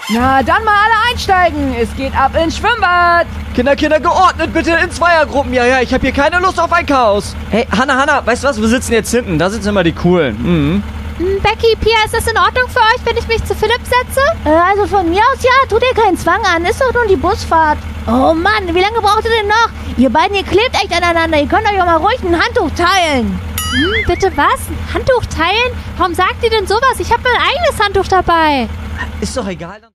Na, dann mal alle einsteigen. Es geht ab ins Schwimmbad. Kinder, geordnet bitte in Zweiergruppen. Ja, ich habe hier keine Lust auf ein Chaos. Hey, Hanna, weißt du was? Wir sitzen jetzt hinten. Da sitzen immer die Coolen. Mhm. Becky, Pia, ist das in Ordnung für euch, wenn ich mich zu Philipp setze? Also von mir aus ja, tu dir keinen Zwang an, ist doch nur die Busfahrt. Oh Mann, wie lange braucht ihr denn noch? Ihr beiden, ihr klebt echt aneinander, ihr könnt euch auch mal ruhig ein Handtuch teilen. Bitte was? Ein Handtuch teilen? Warum sagt ihr denn sowas? Ich habe mein eigenes Handtuch dabei. Ist doch egal.